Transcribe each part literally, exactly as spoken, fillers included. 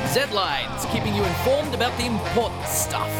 Z-Lines, keeping you informed about the important stuff.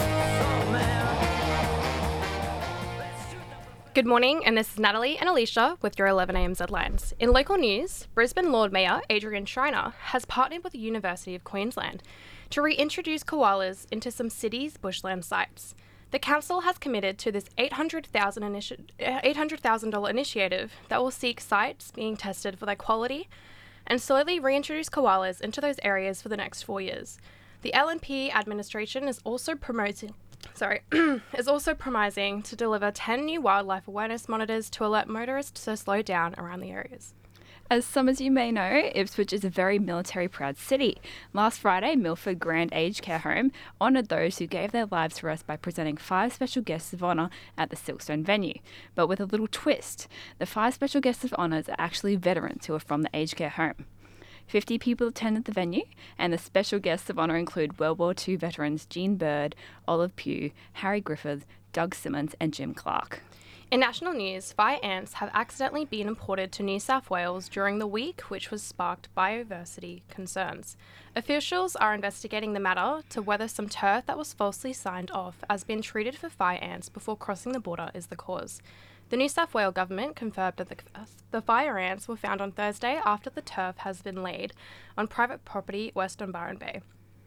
Good morning, and this is Natalie and Alicia with your eleven a m Z-Lines. In local news, Brisbane Lord Mayor Adrian Schreiner has partnered with the University of Queensland to reintroduce koalas into some cities' bushland sites. The council has committed to this eight hundred thousand dollars initi- eight hundred thousand dollars initiative that will seek sites being tested for their quality and slowly reintroduce koalas into those areas for the next four years. The L N P administration is also promoting sorry, is also promising to deliver ten new wildlife awareness monitors to alert motorists to slow down around the areas. As some as you may know, Ipswich is a very military-proud city. Last Friday, Milford Grand Aged Care Home honoured those who gave their lives for us by presenting five special guests of honour at the Silkstone venue. But with a little twist, the five special guests of honour are actually veterans who are from the aged care home. fifty people attended the venue, and the special guests of honour include World War Two veterans Jean Bird, Olive Pugh, Harry Griffith, Doug Simmons and Jim Clark. In national news, fire ants have accidentally been imported to New South Wales during the week, which was sparked biodiversity concerns. Officials are investigating the matter to whether some turf that was falsely signed off as being treated for fire ants before crossing the border is the cause. The New South Wales government confirmed that the, the fire ants were found on Thursday after the turf has been laid on private property west on Byron Bay.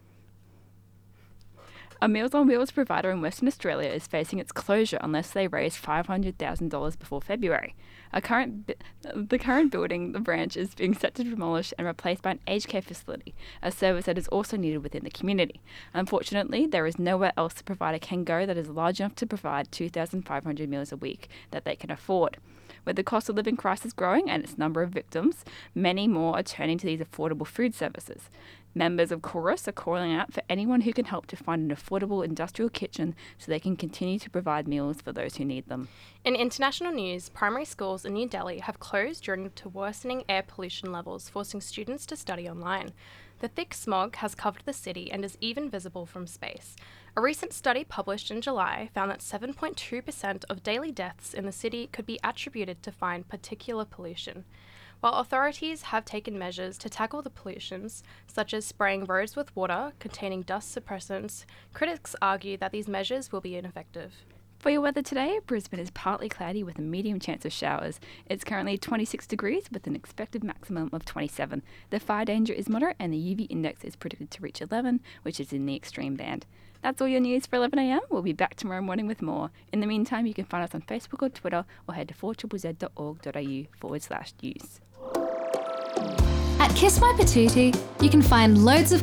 A Meals on Wheels provider in Western Australia is facing its closure unless they raise five hundred thousand dollars before February. A current bi- the current building, the branch, is being set to demolish and replaced by an aged care facility, a service that is also needed within the community. Unfortunately, there is nowhere else the provider can go that is large enough to provide two thousand five hundred meals a week that they can afford. With the cost of living crisis growing and its number of victims, many more are turning to these affordable food services. Members of Chorus are calling out for anyone who can help to find an affordable industrial kitchen so they can continue to provide meals for those who need them. In international news, primary schools in New Delhi have closed due to worsening air pollution levels, forcing students to study online. The thick smog has covered the city and is even visible from space. A recent study published in July found that seven point two percent of daily deaths in the city could be attributed to fine particulate pollution. While authorities have taken measures to tackle the pollutions, such as spraying roads with water containing dust suppressants, critics argue that these measures will be ineffective. For your weather today, Brisbane is partly cloudy with a medium chance of showers. It's currently twenty-six degrees with an expected maximum of twenty-seven. The fire danger is moderate and the U V index is predicted to reach eleven, which is in the extreme band. That's all your news for eleven a m. We'll be back tomorrow morning with more. In the meantime, you can find us on Facebook or Twitter or head to four z z dot org dot a u forward slash news. At Kiss My Patootie, you can find loads of